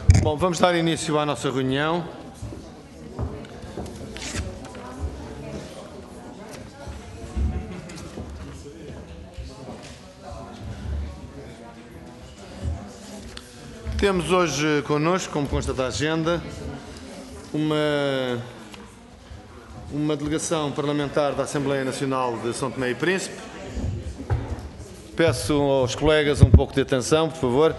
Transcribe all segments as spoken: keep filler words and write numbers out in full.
Bom, vamos dar início à nossa reunião. Temos hoje connosco, como consta da agenda, uma, uma delegação parlamentar da Assembleia Nacional de São Tomé e Príncipe. Peço aos colegas um pouco de atenção, por favor.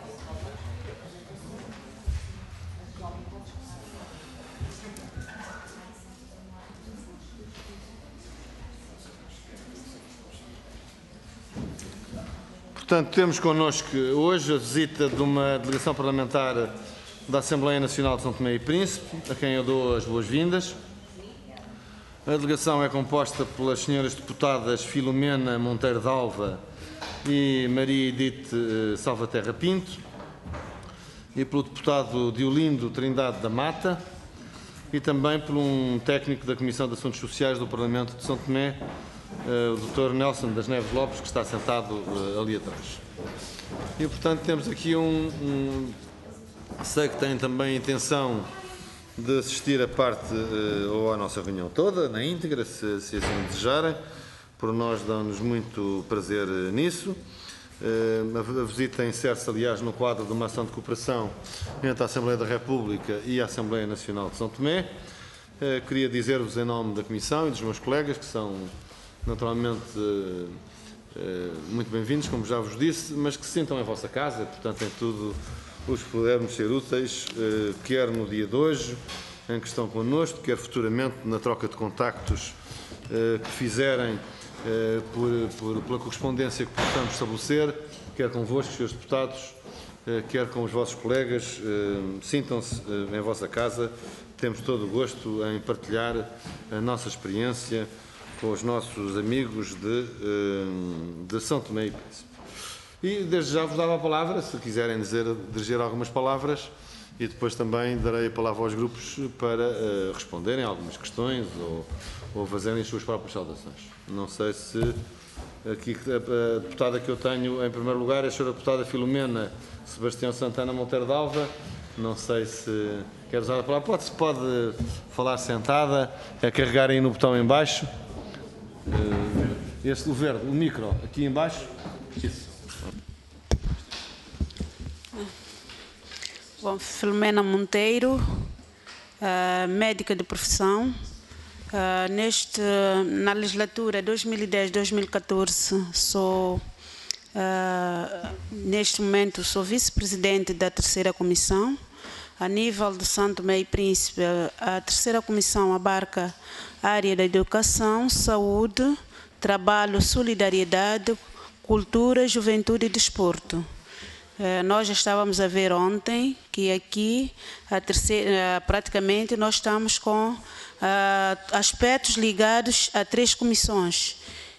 Portanto, temos connosco hoje a visita de uma delegação parlamentar da Assembleia Nacional de São Tomé e Príncipe, a quem eu dou as boas-vindas. A delegação é composta pelas senhoras deputadas Filomena Monteiro Dalva e Maria Edith Salvaterra Pinto, e pelo deputado Diolindo Trindade da Mata, e também por um técnico da Comissão de Assuntos Sociais do Parlamento de São Tomé, o doutor Nelson das Neves Lopes, que está sentado uh, ali atrás. E, portanto, temos aqui um, um... Sei que têm também a intenção de assistir a parte, uh, ou à nossa reunião toda, na íntegra, se, se assim desejarem. Por nós dão-nos muito prazer uh, nisso. Uh, a, a visita insere-se, aliás, no quadro de uma ação de cooperação entre a Assembleia da República e a Assembleia Nacional de São Tomé. Uh, queria dizer-vos, em nome da Comissão e dos meus colegas, que são naturalmente muito bem-vindos, como já vos disse, mas que se sintam em vossa casa, portanto, em tudo os pudermos ser úteis, quer no dia de hoje, em que estão connosco, quer futuramente na troca de contactos que fizerem por, por, pela correspondência que possamos estabelecer, quer convosco, senhores deputados, quer com os vossos colegas. Sintam-se em vossa casa, temos todo o gosto em partilhar a nossa experiência com os nossos amigos de, de São Tomé e Príncipe. E desde já vos dava a palavra, se quiserem dizer, dirigir algumas palavras, e depois também darei a palavra aos grupos para uh, responderem a algumas questões ou, ou fazerem as suas próprias saudações. Não sei se aqui a, a deputada que eu tenho em primeiro lugar é a senhora deputada Filomena Sebastião Santana Monteiro Dalva. Não sei se quer usar a palavra. Pode, pode falar sentada, é carregar aí no botão em baixo. Este, o verde, o micro, aqui em baixo. Isso. Bom, Filomena Monteiro, uh, médica de profissão. Uh, neste, na legislatura dois mil e dez a dois mil e catorze, sou, uh, neste momento, sou vice-presidente da terceira comissão. A nível de São Tomé e Príncipe, a terceira comissão abarca a área da educação, saúde, trabalho, solidariedade, cultura, juventude e desporto. Eh, nós já estávamos a ver ontem que aqui, a terceira, praticamente, nós estamos com ah, aspectos ligados a três comissões.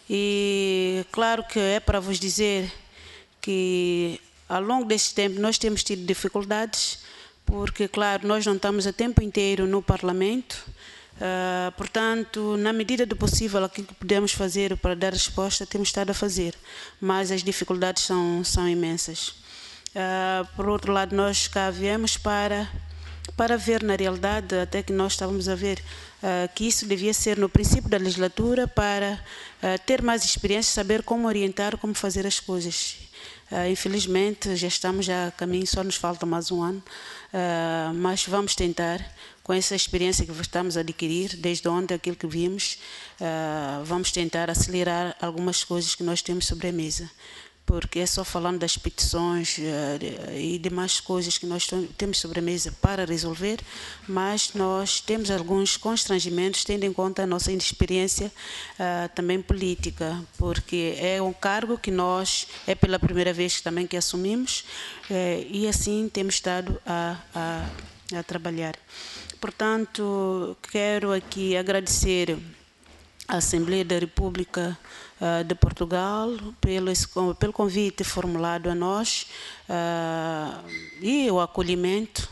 E claro que é para vos dizer que, ao longo deste tempo, nós temos tido dificuldades, porque, claro, nós não estamos o tempo inteiro no Parlamento. Uh, portanto, na medida do possível, aquilo que podemos fazer para dar resposta, temos estado a fazer, mas as dificuldades são, são imensas. Uh, por outro lado, nós cá viemos para, para ver na realidade, até que nós estávamos a ver, uh, que isso devia ser no princípio da legislatura, para uh, ter mais experiência, saber como orientar, como fazer as coisas. Uh, infelizmente, já estamos já a caminho, só nos falta mais um ano, uh, mas vamos tentar, com essa experiência que estamos a adquirir, desde ontem, aquilo que vimos, uh, vamos tentar acelerar algumas coisas que nós temos sobre a mesa. Porque é só falando das petições uh, e demais coisas que nós temos sobre a mesa para resolver, mas nós temos alguns constrangimentos, tendo em conta a nossa inexperiência uh, também política, porque é um cargo que nós, é pela primeira vez também que assumimos, uh, e assim temos estado a, a, a trabalhar. Portanto, quero aqui agradecer à Assembleia da República uh, de Portugal pelo, pelo convite formulado a nós uh, e o acolhimento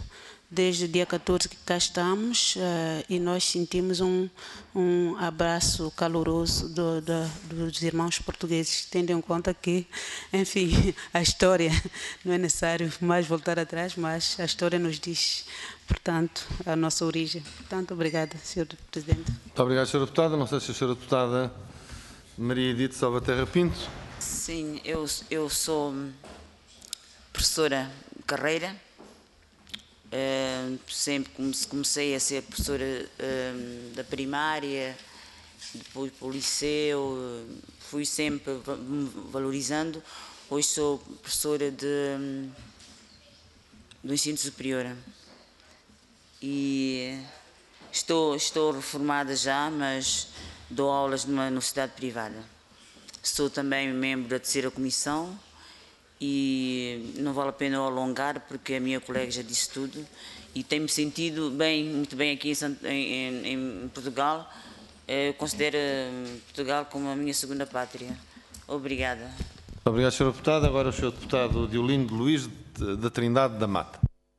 desde o dia catorze que cá estamos uh, e nós sentimos um, um abraço caloroso do, do, dos irmãos portugueses, tendo em conta que, enfim, a história, não é necessário mais voltar atrás, mas a história nos diz, portanto, a nossa origem. Portanto, obrigada, senhor Presidente. Muito obrigado, senhora Deputada. Não sei se a senhora Deputada Maria Edith Salvaterra Pinto. Sim, eu, eu sou professora de carreira. Uh, sempre comecei a ser professora uh, da primária, depois para o liceu, uh, fui sempre me valorizando. Hoje sou professora de, um, do ensino superior e estou, estou reformada já, mas dou aulas numa universidade privada. Sou também membro da terceira comissão. E não vale a pena eu alongar, porque a minha colega já disse tudo, e tenho-me sentido bem, muito bem aqui em, em, em Portugal. Eu considero Portugal como a minha segunda pátria. Obrigada. Muito obrigado, senhora Deputada. Agora o senhor Deputado Diolindo Luís da Trindade da Mata.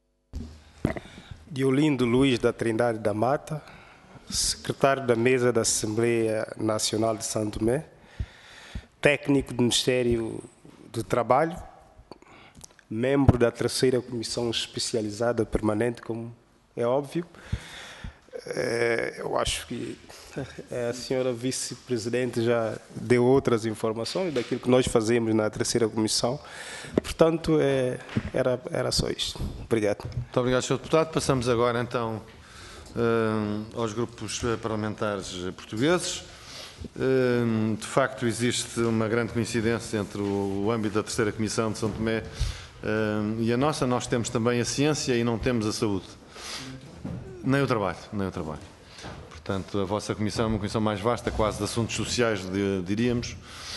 Diolindo Luís da Trindade da Mata, secretário da mesa da Assembleia Nacional de São Tomé, técnico do Ministério do Trabalho, membro da terceira comissão especializada permanente, como é óbvio. Eu acho que a senhora vice-presidente já deu outras informações daquilo que nós fazemos na terceira comissão. Portanto, era, era só isto. Obrigado. Muito obrigado, senhor Deputado. Passamos agora, então, aos grupos parlamentares portugueses. De facto, existe uma grande coincidência entre o âmbito da terceira comissão de São Tomé e a nossa. Nós temos também a ciência e não temos a saúde. Nem o trabalho, nem o trabalho. Portanto, a vossa comissão é uma comissão mais vasta, quase de assuntos sociais, diríamos,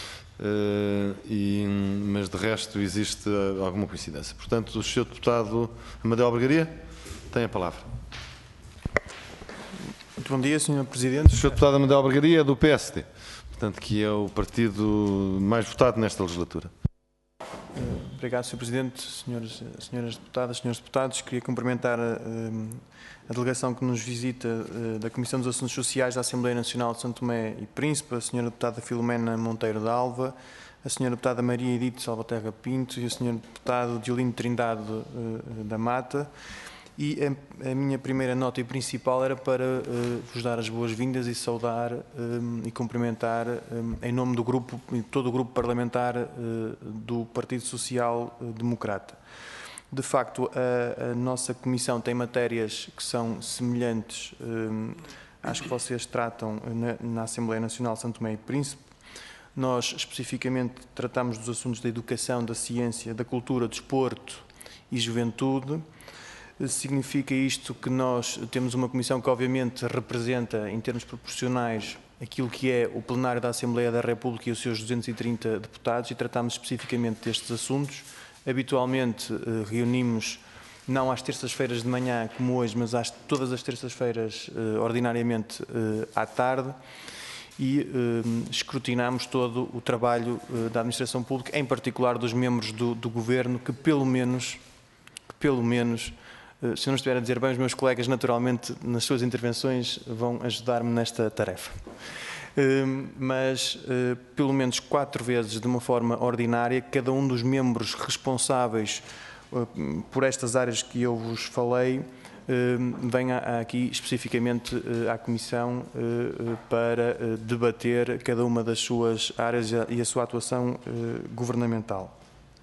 e, mas de resto existe alguma coincidência. Portanto, o senhor Deputado Amadeu Albergaria tem a palavra. Muito bom dia, senhor Presidente. O senhor Deputado Amadeu Albergaria é do P S D, portanto, que é o partido mais votado nesta legislatura. Obrigado, senhor Presidente, senhores, senhoras deputadas, senhores deputados. Queria cumprimentar a, a delegação que nos visita da Comissão dos Assuntos Sociais da Assembleia Nacional de São Tomé e Príncipe, a senhora deputada Filomena Monteiro da Alva, a senhora deputada Maria Edith Salvaterra Pinto e o senhor deputado Diolindo Trindade da Mata. E a, a minha primeira nota e principal era para uh, vos dar as boas-vindas e saudar um, e cumprimentar um, em nome do grupo, todo o grupo parlamentar uh, do Partido Social Democrata. De facto, a, a nossa comissão tem matérias que são semelhantes um, às que vocês tratam na, na Assembleia Nacional de São Tomé e Príncipe. Nós, especificamente, tratamos dos assuntos da educação, da ciência, da cultura, desporto e juventude. Significa isto que nós temos uma comissão que obviamente representa em termos proporcionais aquilo que é o plenário da Assembleia da República e os seus duzentos e trinta deputados e tratamos especificamente destes assuntos. Habitualmente reunimos não às terças-feiras de manhã como hoje, mas às, todas as terças-feiras ordinariamente à tarde e escrutinamos todo o trabalho da administração pública, em particular dos membros do, do governo que pelo menos, que pelo menos se eu não estiver a dizer bem, os meus colegas, naturalmente, nas suas intervenções, vão ajudar-me nesta tarefa. Mas, pelo menos quatro vezes, de uma forma ordinária, cada um dos membros responsáveis por estas áreas que eu vos falei, venha aqui especificamente à Comissão para debater cada uma das suas áreas e a sua atuação governamental.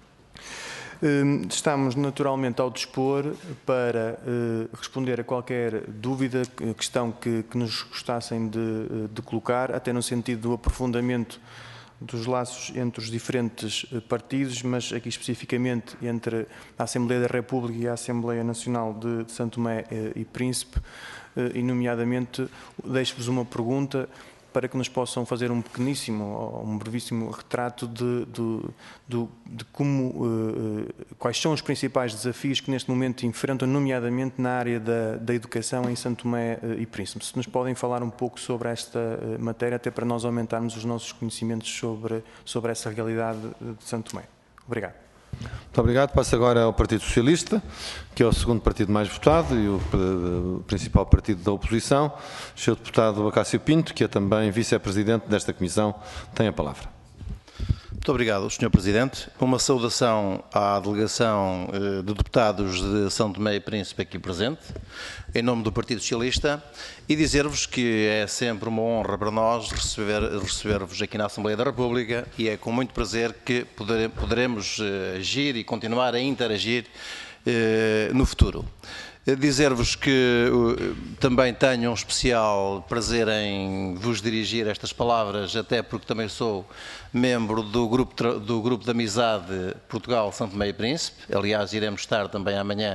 Estamos naturalmente ao dispor para responder a qualquer dúvida, questão que, que nos gostassem de, de colocar, até no sentido do aprofundamento dos laços entre os diferentes partidos, mas aqui especificamente entre a Assembleia da República e a Assembleia Nacional de São Tomé e Príncipe, e nomeadamente deixo-vos uma pergunta para que nos possam fazer um pequeníssimo, um brevíssimo retrato de, de, de, de como, uh, quais são os principais desafios que neste momento enfrentam, nomeadamente na área da, da educação em São Tomé uh, e Príncipe. Se nos podem falar um pouco sobre esta uh, matéria, até para nós aumentarmos os nossos conhecimentos sobre, sobre essa realidade de São Tomé. Obrigado. Muito obrigado. Passo agora ao Partido Socialista, que é o segundo partido mais votado e o, o principal partido da oposição. O senhor deputado Acácio Pinto, que é também vice-presidente desta comissão, tem a palavra. Muito obrigado, senhor Presidente. Uma saudação à delegação de deputados de São Tomé e Príncipe aqui presente, em nome do Partido Socialista, e dizer-vos que é sempre uma honra para nós receber, receber-vos aqui na Assembleia da República e é com muito prazer que poder, poderemos agir e continuar a interagir eh, no futuro. Dizer-vos que uh, também tenho um especial prazer em vos dirigir estas palavras, até porque também sou membro do grupo, do grupo de amizade Portugal-São Tomé e Príncipe. Aliás, iremos estar também amanhã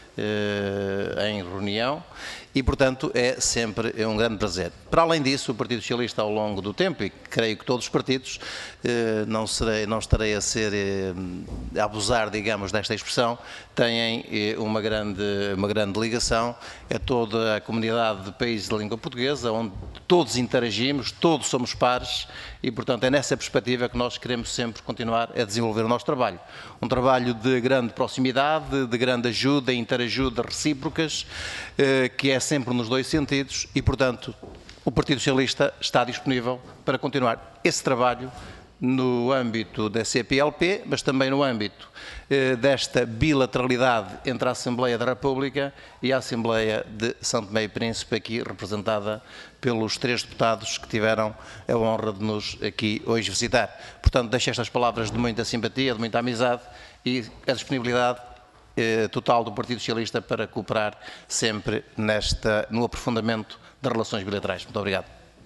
uh, em reunião e, portanto, é sempre um grande prazer. Para além disso, o Partido Socialista, ao longo do tempo, e creio que todos os partidos, uh, não, serei, não estarei a ser uh, a abusar, digamos, desta expressão, têm uh, uma grande, uma grande ligação a toda a comunidade de países de língua portuguesa, onde todos interagimos, todos somos pares e, portanto, é nessa perspectiva que nós queremos sempre continuar a desenvolver o nosso trabalho. Um trabalho de grande proximidade, de grande ajuda, interajuda recíprocas, que é sempre nos dois sentidos e, portanto, o Partido Socialista está disponível para continuar esse trabalho no âmbito da C P L P, mas também no âmbito eh, desta bilateralidade entre a Assembleia da República e a Assembleia de São Tomé e Príncipe, aqui representada pelos três deputados que tiveram a honra de nos aqui hoje visitar. Portanto, deixo estas palavras de muita simpatia, de muita amizade e a disponibilidade eh, total do Partido Socialista para cooperar sempre nesta, no aprofundamento das relações bilaterais. Muito obrigado.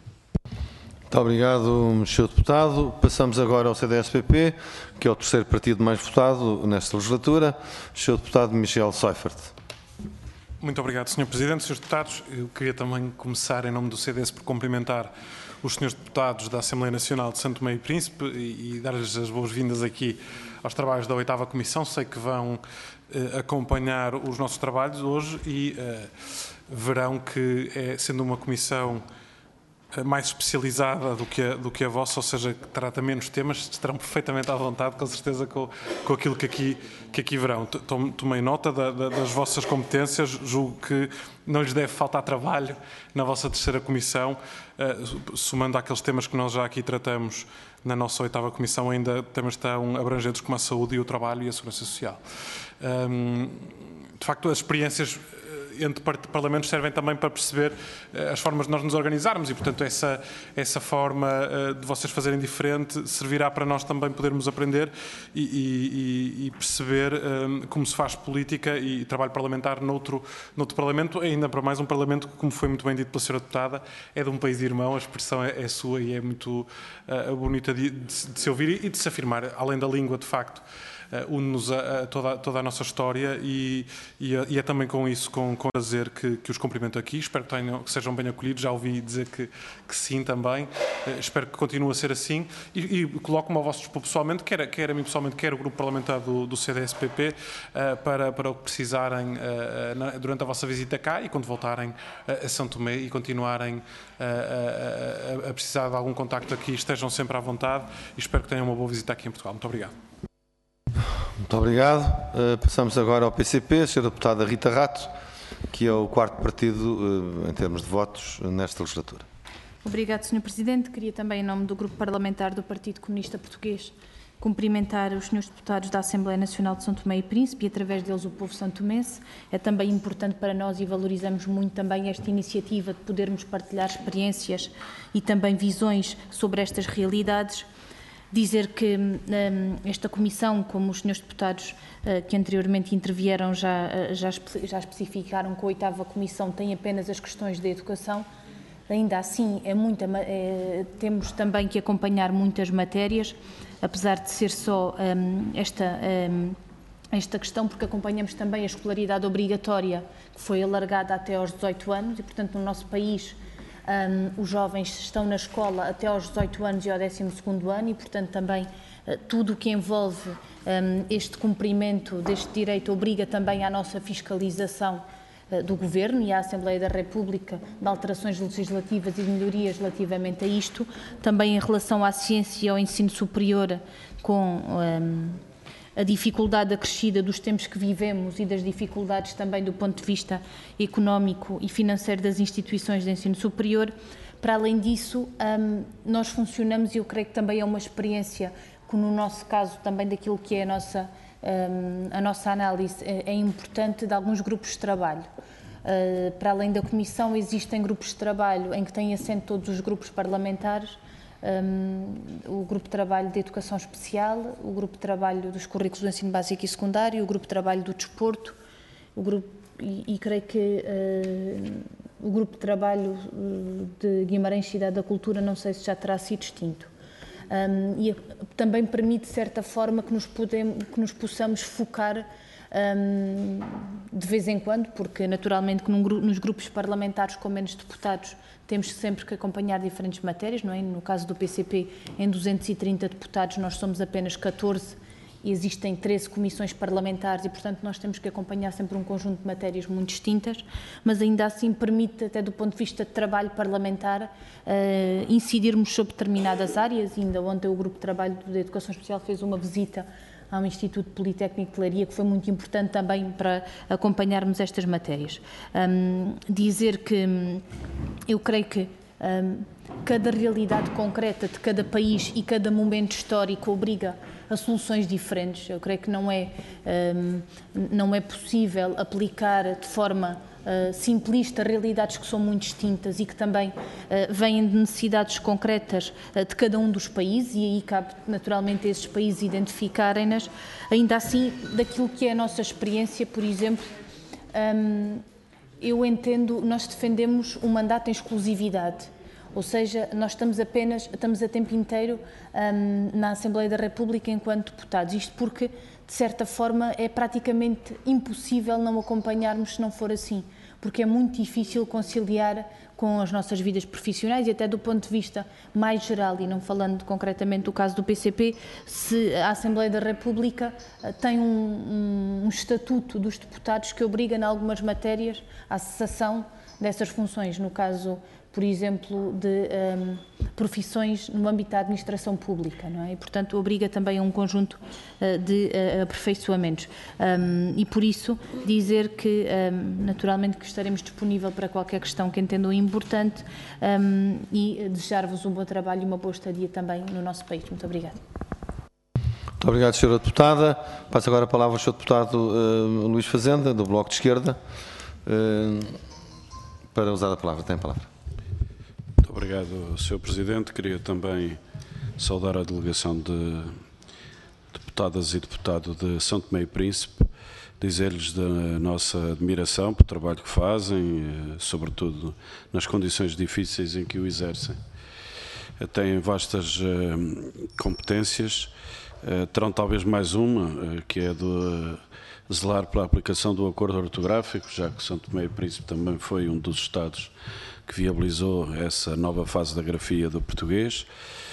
Muito obrigado, senhor Deputado. Passamos agora ao C D S P P, que é o terceiro partido mais votado nesta legislatura. O senhor Deputado Michel Seifert. Muito obrigado, senhor Presidente. senhores Deputados, eu queria também começar, em nome do C D S, por cumprimentar os senhores Deputados da Assembleia Nacional de São Tomé e Príncipe e, e dar-lhes as boas-vindas aqui aos trabalhos da oitava Comissão. Sei que vão eh, acompanhar os nossos trabalhos hoje e eh, verão que, é, sendo uma comissão mais especializada do que, a, do que a vossa, ou seja, que trata menos temas, estarão perfeitamente à vontade, com certeza, com, com aquilo que aqui, que aqui verão. Tomei nota da, da, das vossas competências, julgo que não lhes deve faltar trabalho na vossa terceira comissão, uh, somando àqueles temas que nós já aqui tratamos na nossa oitava comissão, ainda temas tão abrangentes como a saúde e o trabalho e a segurança social. Um, de facto, as experiências entre parlamentos servem também para perceber uh, as formas de nós nos organizarmos e, portanto, essa, essa forma uh, de vocês fazerem diferente servirá para nós também podermos aprender e, e, e perceber um, como se faz política e trabalho parlamentar noutro, noutro parlamento, ainda para mais um parlamento que, como foi muito bem dito pela senhora deputada, é de um país irmão, a expressão é, é sua e é muito uh, bonita de, de, de se ouvir e de se afirmar, além da língua, de facto. Uh, une-nos a, a toda, toda a nossa história e, e, e é também com isso, com, com prazer que, que os cumprimento aqui. Espero que, tenham, que sejam bem acolhidos. Já ouvi dizer que, que sim também. Uh, espero que continue a ser assim. E, e coloco-me ao vosso dispor pessoalmente, quer, quer a mim pessoalmente, quer o grupo parlamentar do, do C D S P P, uh, para, para o que precisarem uh, na, durante a vossa visita cá e quando voltarem uh, a São Tomé e continuarem uh, a, a, a precisar de algum contacto aqui, estejam sempre à vontade e espero que tenham uma boa visita aqui em Portugal. Muito obrigado. Muito obrigado. Uh, passamos agora ao P C P, a senhora deputada Rita Rato, que é o quarto partido uh, em termos de votos uh, nesta legislatura. Obrigado, senhor Presidente. Queria também, em nome do Grupo Parlamentar do Partido Comunista Português, cumprimentar os senhores deputados da Assembleia Nacional de São Tomé e Príncipe e, através deles, o povo santomense. É também importante para nós e valorizamos muito também esta iniciativa de podermos partilhar experiências e também visões sobre estas realidades. Dizer que um, esta comissão, como os senhores deputados uh, que anteriormente intervieram já, uh, já, espe já especificaram que a oitava comissão tem apenas as questões da educação, ainda assim é muita, é, temos também que acompanhar muitas matérias, apesar de ser só um, esta, um, esta questão, porque acompanhamos também a escolaridade obrigatória, que foi alargada até aos dezoito anos e, portanto, no nosso país Um, os jovens estão na escola até aos dezoito anos e ao décimo segundo ano e, portanto, também uh, tudo o que envolve um, este cumprimento deste direito obriga também à nossa fiscalização uh, do Governo e à Assembleia da República de alterações legislativas e de melhorias relativamente a isto. Também em relação à ciência e ao ensino superior, com um, a dificuldade acrescida dos tempos que vivemos e das dificuldades também do ponto de vista económico e financeiro das instituições de ensino superior. Para além disso, nós funcionamos, e eu creio que também é uma experiência que no nosso caso também daquilo que é a nossa, a nossa análise é importante, de alguns grupos de trabalho. Para além da Comissão, existem grupos de trabalho em que têm assento todos os grupos parlamentares, o Grupo de Trabalho de Educação Especial, o Grupo de Trabalho dos Currículos do Ensino Básico e Secundário, o Grupo de Trabalho do Desporto, o grupo, e, e creio que uh, o Grupo de Trabalho uh, de Guimarães Cidade da Cultura, não sei se já terá sido extinto. Um, e também permite, de certa forma, que nos, podemos, que nos possamos focar um, de vez em quando, porque naturalmente que num, nos grupos parlamentares com menos deputados temos sempre que acompanhar diferentes matérias, não é? No caso do P C P, em duzentos e trinta deputados, nós somos apenas catorze e existem treze comissões parlamentares e, portanto, nós temos que acompanhar sempre um conjunto de matérias muito distintas, mas ainda assim permite, até do ponto de vista de trabalho parlamentar, uh, incidirmos sobre determinadas áreas. Ainda ontem o Grupo de Trabalho da Educação Especial fez uma visita ao Instituto Politécnico de Leiria, que foi muito importante também para acompanharmos estas matérias. Um, dizer que um, eu creio que um, cada realidade concreta de cada país e cada momento histórico obriga a soluções diferentes. Eu creio que não é, um, não é possível aplicar de forma uh, simplista realidades que são muito distintas e que também uh, vêm de necessidades concretas uh, de cada um dos países, e aí cabe naturalmente a esses países identificarem-nas. Ainda assim, daquilo que é a nossa experiência, por exemplo, um, eu entendo, nós defendemos um mandato em exclusividade. Ou seja, nós estamos apenas, estamos a tempo inteiro um, na Assembleia da República enquanto deputados. Isto porque, de certa forma, é praticamente impossível não acompanharmos se não for assim. Porque é muito difícil conciliar com as nossas vidas profissionais e até do ponto de vista mais geral, e não falando concretamente do caso do P C P, se a Assembleia da República tem um, um, um estatuto dos deputados que obriga, em algumas matérias, à cessação dessas funções. No caso, por exemplo, de um, profissões no âmbito da administração pública, não é? E, portanto, obriga também a um conjunto uh, de uh, aperfeiçoamentos. Um, e, por isso, dizer que, um, naturalmente, que estaremos disponível para qualquer questão que entendam importante um, e desejar-vos um bom trabalho e uma boa estadia também no nosso país. Muito obrigada. Muito obrigado, senhora Deputada. Passo agora a palavra ao senhor Deputado uh, Luís Fazenda, do Bloco de Esquerda, uh, para usar a palavra. Tem a palavra. Obrigado, senhor Presidente. Queria também saudar a delegação de deputadas e deputado de São Tomé e Príncipe, dizer-lhes da nossa admiração pelo trabalho que fazem, sobretudo nas condições difíceis em que o exercem. Têm vastas competências, terão talvez mais uma, que é de zelar pela aplicação do acordo ortográfico, já que São Tomé e Príncipe também foi um dos Estados que viabilizou essa nova fase da grafia do português.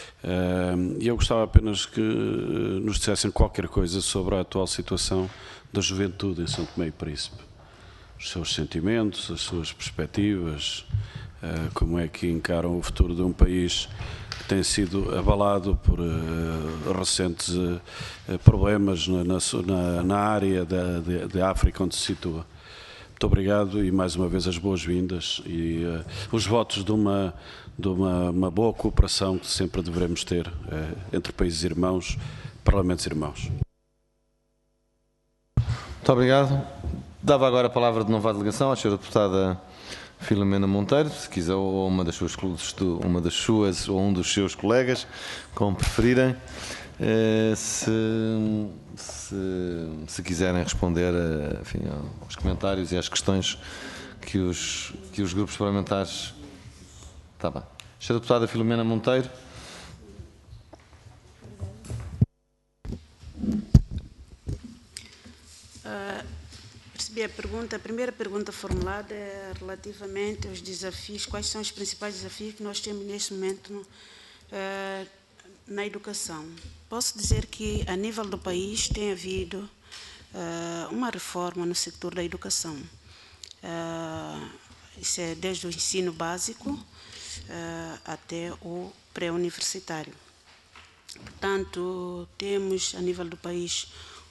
E eu gostava apenas que nos dissessem qualquer coisa sobre a atual situação da juventude em São Tomé e Príncipe. Os seus sentimentos, as suas perspectivas, como é que encaram o futuro de um país que tem sido abalado por recentes problemas na, na, na área da, de, de África onde se situa. Muito obrigado e mais uma vez as boas-vindas e uh, os votos de, uma, de uma, uma boa cooperação que sempre devemos ter uh, entre países irmãos, parlamentos irmãos. Muito obrigado. Dava agora a palavra de novo à delegação à senhora Deputada Filomena Monteiro, se quiser, ou uma das suas, uma das suas ou um dos seus colegas, como preferirem. Se, se, se quiserem responder a, enfim, aos comentários e às questões que os, que os grupos parlamentares... Está bem. Senhora Deputada Filomena Monteiro. Uh, percebi a pergunta. A primeira pergunta formulada é relativamente aos desafios, quais são os principais desafios que nós temos neste momento no, uh, na educação. Posso dizer que, a nível do país, tem havido uh, uma reforma no setor da educação. Uh, isso é desde o ensino básico uh, até o pré-universitário. Portanto, temos, a nível do país,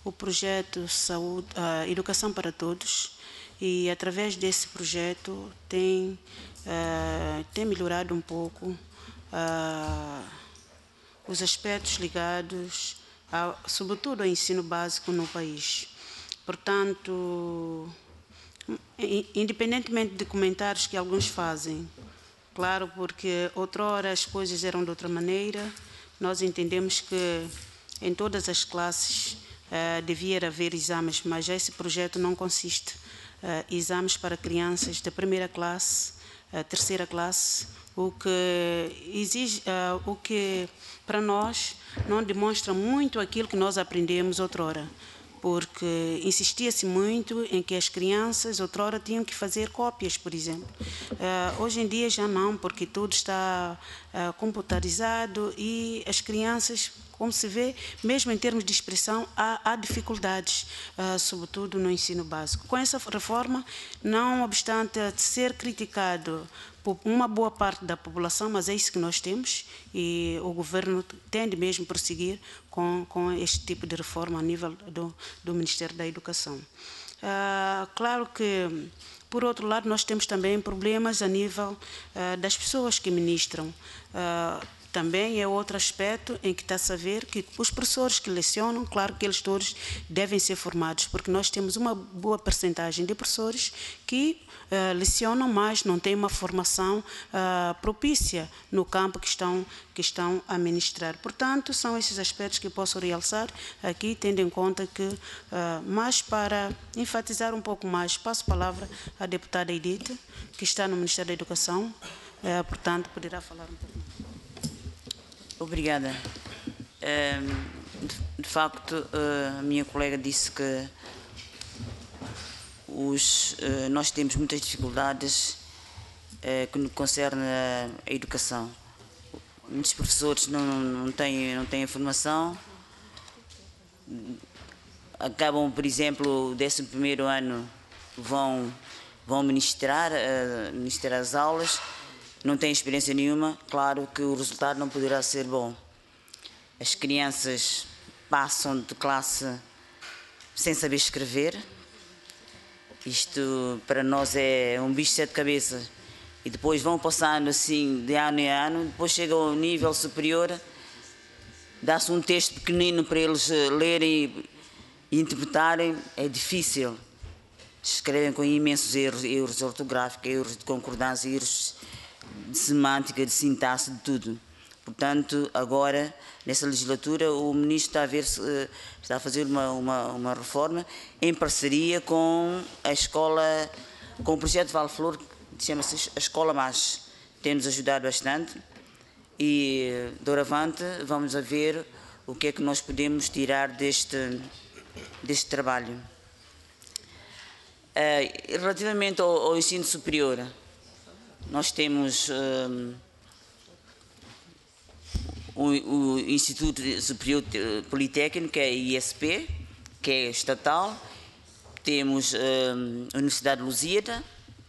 o projeto Saúde, uh, Educação para Todos, e através desse projeto tem, uh, tem melhorado um pouco uh, os aspectos ligados, ao, sobretudo ao ensino básico no país. Portanto, independentemente de comentários que alguns fazem, claro, porque outrora as coisas eram de outra maneira, nós entendemos que em todas as classes uh, devia haver exames, mas esse projeto não consiste uh, exames para crianças da primeira classe, uh, terceira classe, o que exige, uh, o que para nós não demonstra muito aquilo que nós aprendemos outrora, porque insistia-se muito em que as crianças outrora tinham que fazer cópias, por exemplo. Uh, hoje em dia já não, porque tudo está uh, computarizado e as crianças, como se vê, mesmo em termos de expressão, há, há dificuldades, uh, sobretudo no ensino básico. Com essa reforma, não obstante ser criticado por uma boa parte da população, mas é isso que nós temos, e o governo tende mesmo a prosseguir com, com este tipo de reforma a nível do, do Ministério da Educação. Uh, claro que, por outro lado, nós temos também problemas a nível uh, das pessoas que ministram. Uh, Também é outro aspecto em que está-se a ver que os professores que lecionam, claro que eles todos devem ser formados, porque nós temos uma boa percentagem de professores que uh, lecionam, mas não têm uma formação uh, propícia no campo que estão, que estão a ministrar. Portanto, são esses aspectos que posso realçar aqui, tendo em conta que, uh, mas para enfatizar um pouco mais, passo a palavra à deputada Edith, que está no Ministério da Educação, uh, portanto, poderá falar um pouco mais. Obrigada. De facto, a minha colega disse que os, nós temos muitas dificuldades que no que concerne a educação. Muitos professores não, não têm, não têm formação, acabam, por exemplo, o décimo primeiro ano, vão, vão ministrar, ministrar as aulas, não têm experiência nenhuma, claro que o resultado não poderá ser bom. As crianças passam de classe sem saber escrever. Isto para nós é um bicho de sete cabeças. E depois vão passando assim de ano em ano, depois chega ao nível superior, dá-se um texto pequenino para eles lerem e interpretarem, é difícil. Escrevem com imensos erros, erros ortográficos, erros de concordância, erros de semântica, de sintaxe, de tudo. Portanto, agora, nessa legislatura, o Ministro está a, ver se, está a fazer uma, uma, uma reforma em parceria com a escola, com o projeto Vale Flor, que chama-se a Escola Mais. Tem-nos ajudado bastante e, doravante, vamos a ver o que é que nós podemos tirar deste, deste trabalho. Uh, relativamente ao, ao ensino superior, nós temos um, o, o Instituto Superior Politécnico, que é I S P, que é estatal, temos um, a Universidade de Lusíada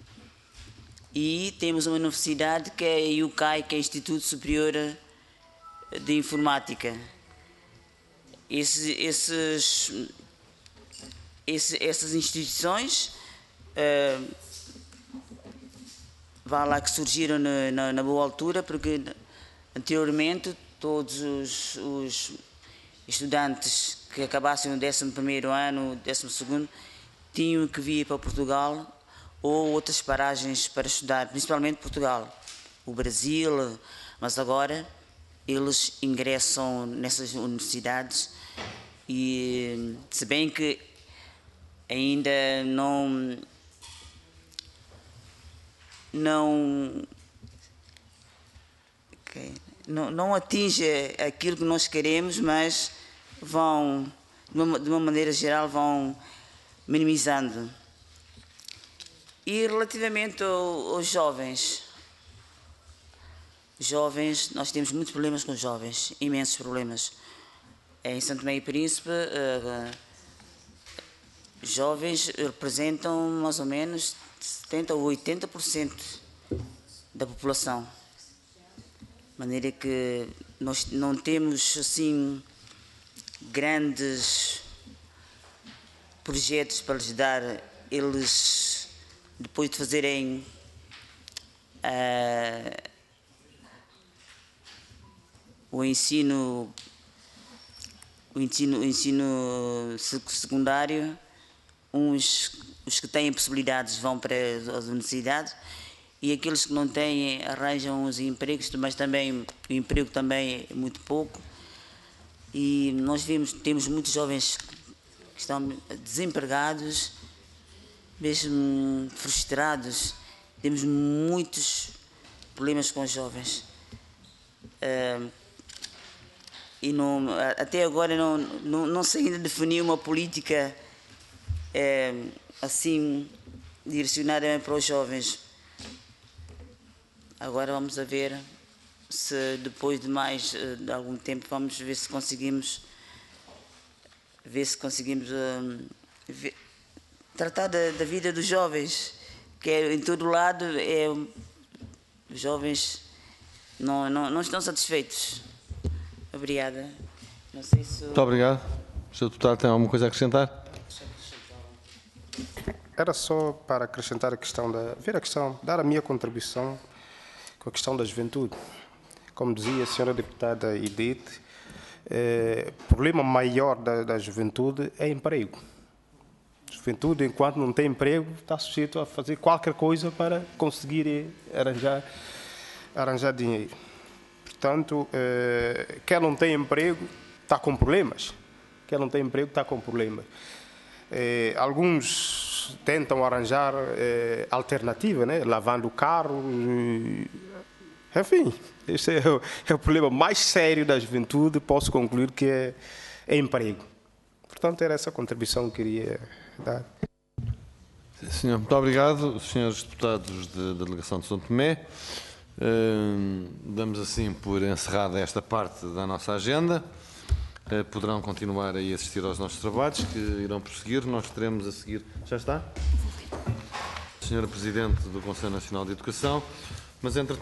e temos uma universidade que é a I U C A I, que é o Instituto Superior de Informática. Esses, esses, esses, essas instituições uh, vá lá que surgiram na, na, na boa altura, porque anteriormente todos os, os estudantes que acabassem o décimo primeiro ano, décimo segundo, tinham que vir para Portugal ou outras paragens para estudar, principalmente Portugal, o Brasil, mas agora eles ingressam nessas universidades e, se bem que ainda não Não, okay, não, não atinge aquilo que nós queremos, mas vão, de uma, de uma maneira geral, vão minimizando. E relativamente ao, aos jovens, jovens, nós temos muitos problemas com os jovens, imensos problemas. Em Santo Tomé e Príncipe, uh, jovens representam mais ou menos setenta ou oitenta por cento da população, de maneira que nós não temos assim grandes projetos para lhes dar, eles, depois de fazerem uh, o ensino, o ensino, o ensino secundário, uns, os que têm possibilidades vão para as universidades e aqueles que não têm arranjam os empregos, mas também o emprego também é muito pouco. E nós vimos, temos muitos jovens que estão desempregados, mesmo frustrados. Temos muitos problemas com os jovens. Uh, e não, até agora não, não, não se ainda definiu uma política uh, assim direcionada para os jovens. Agora vamos a ver se depois de mais de algum tempo vamos ver se conseguimos ver se conseguimos uh, ver, tratar da, da vida dos jovens, que é, em todo lado é, os jovens não, não, não estão satisfeitos. Obrigada. Não sei se... Muito obrigado. O senhor Deputado tem alguma coisa a acrescentar? Era só para acrescentar a questão da... ver a questão, dar a minha contribuição com a questão da juventude. Como dizia a senhora deputada Edith, eh, o problema maior da, da juventude é emprego. A juventude, enquanto não tem emprego, está sujeito a fazer qualquer coisa para conseguir arranjar, arranjar dinheiro. Portanto, eh, quem não tem emprego está com problemas. Quem não tem emprego está com problemas. Eh, alguns tentam arranjar eh, alternativa, né? Lavando o carro. Enfim, esse é o, é o problema mais sério da juventude, posso concluir que é, é emprego. Portanto, era essa a contribuição que queria dar. Sim, senhor. Muito obrigado, senhores deputados de, da delegação de São Tomé. Uh, damos assim por encerrada esta parte da nossa agenda. Uh, poderão continuar a assistir aos nossos trabalhos, que irão prosseguir. Nós teremos a seguir... Já está? Senhora Presidente do Conselho Nacional de Educação, mas entre